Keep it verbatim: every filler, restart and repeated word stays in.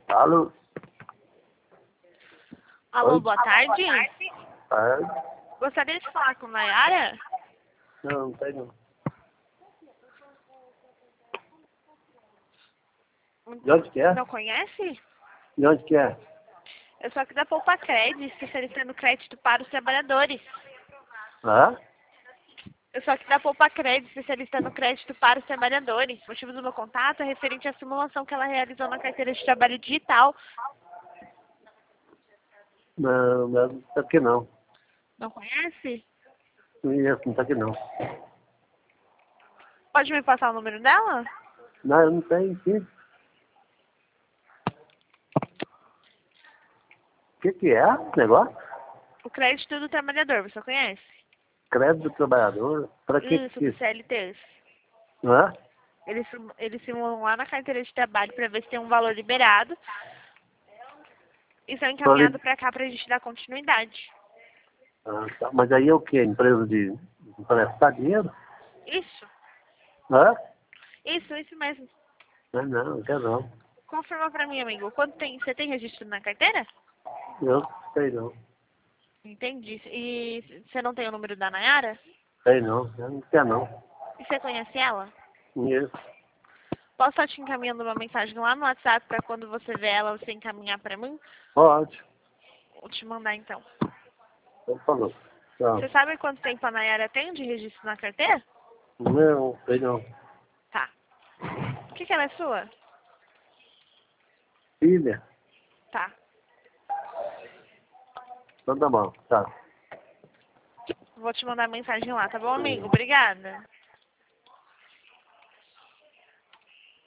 Alô? Alô, Oi? boa tarde. Tarde? Gostaria de falar com Nayara? Não, não tem não. De onde que é? Não conhece? De onde que é? Eu sou aqui da Poupa Cred, especialista no crédito para os trabalhadores. Hã? Eu sou aqui da Poupa Cred, especialista no crédito para os trabalhadores. O motivo do meu contato é referente à simulação que ela realizou na carteira de trabalho digital. Não, não tá aqui não. Não conhece? Não conheço, não tá aqui não. Pode me passar o número dela? Não, eu não tenho, sim. O que que é esse negócio? O crédito do trabalhador, você conhece? Crédito do trabalhador? Pra que Isso, que do isso? C L T. Hã? Eles, sim- eles simulam lá na carteira de trabalho para ver se tem um valor liberado. E são encaminhados para cá para a gente dar continuidade. Ah, tá. Mas aí é o quê? Empresa de emprestar dinheiro? Isso, Hã? isso, isso mesmo. Não, não, não quero não. Confirma para mim, amigo. Quanto tem, você tem registro na carteira? Eu sei não. Entendi. E você não tem o número da Nayara? Sei não, eu não quero não. E você conhece ela? Conheço. Posso estar te encaminhando uma mensagem lá no WhatsApp para quando você ver ela, você encaminhar para mim? Pode. Vou te mandar então. Então falou. Tchau. Você sabe quanto tempo a Nayara tem de registro na carteira? Não, sei não. Tá. O que, que ela é sua? Filha? Tá. Então tá bom, tá. Vou te mandar mensagem lá, tá bom, amigo? Obrigada.